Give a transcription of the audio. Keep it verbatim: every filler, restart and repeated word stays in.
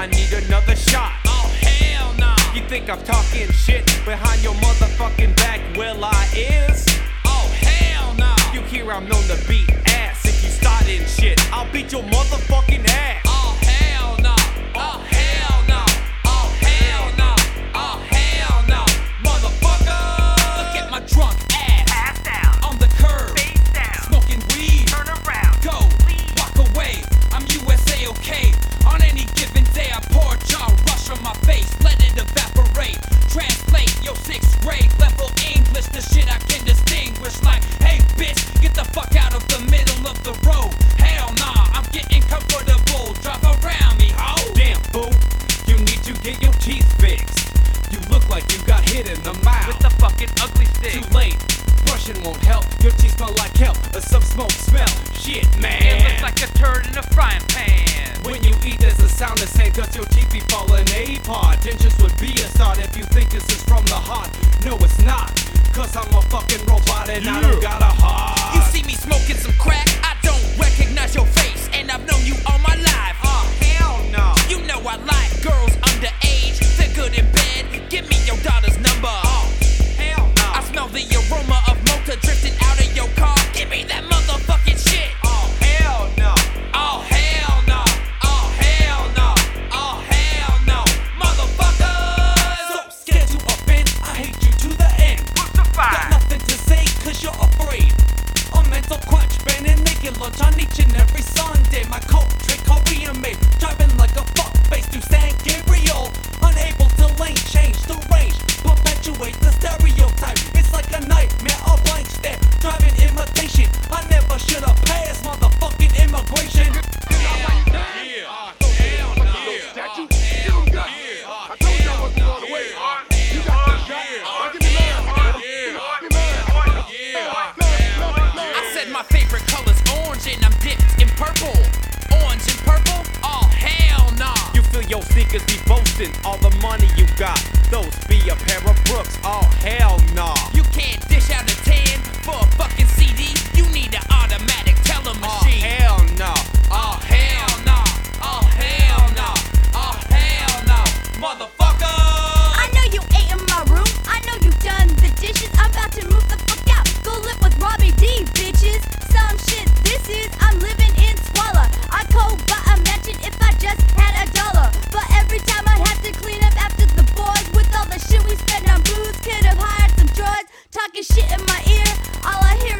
need another shot. Oh hell no. You think I'm talking shit behind your motherfucking back? Well, I is. Oh hell no. You hear I'm known to beat ass. If you startin' shit, I'll beat your motherfucking ass. Oh hell no. Oh hell no. Oh hell no. Oh hell no. Motherfucker. Look at my drunk ass. Pass down. On the curb. Face down. Smoking weed. Turn around. Go. Walk away. I'm U S A okay. On any given day I pour jaw rush on my face. Let it evaporate. Translate your sixth grade level English. The shit I can distinguish like, hey bitch, get the fuck out of the middle of the road. Hell nah, I'm getting comfortable. Drive around me, ho. Damn, boo, you need to get your teeth fixed. You look like you got hit in the mouth With the fucking ugly stick. Too late, brushing won't help. Your teeth smell like hell, or some smoke smell. Shit, man. It looks like a turd in a frying pan. When you eat, there's a sound the same, cause your teeth be falling apart. Dentures would be a start if you think this is from the heart. No, it's not, cause I'm a fucking robot and I don't got a heart. You see me smoking some crack, I don't recognize your face, and I've known you all my life. Oh, hell no. You know I like girls underage, they're good in bed. Give me your daughter's number. Oh, hell no. I smell the aroma of motor drifting out of your car. Give me that motherfucking shit. Oh, hell no. Oh hell no. Oh hell no. Oh hell no. Motherfuckers. So scared to offend, I hate you to the end. What's the Got nothing to say, cause you're afraid. A mental crunch, banning making lunch on each and every Sunday. My coat trick Korean made, driving like a fuck face to San Gabriel. Unable to lane change the range, perpetuate the stereotype. It's like a nightmare, a blank stare, driving imitation. I never should have passed motherfucking immigration. I said my favorite color's orange and I'm dipped in purple. Orange and purple? Oh hell nah. You feel your sneakers be boasting, all the money you got. Those be a pair of Brooks, oh hell nah. You can't dish out a tan for a fucking C D. You need an automatic teller Oh machine. hell no. Oh hell no. Oh hell no. Oh hell no. Motherfucker. I know you ate in my room. I know you done the dishes. I'm about to move the fuck out. Go live with Robbie D, bitches. Some shit this is. I'm living in squalor. I could buy a mansion if I just had a dollar. But every time I have to clean up after the boys, with all the shit we spend on booze, could have hired some droids talking shit in my ear. All I hear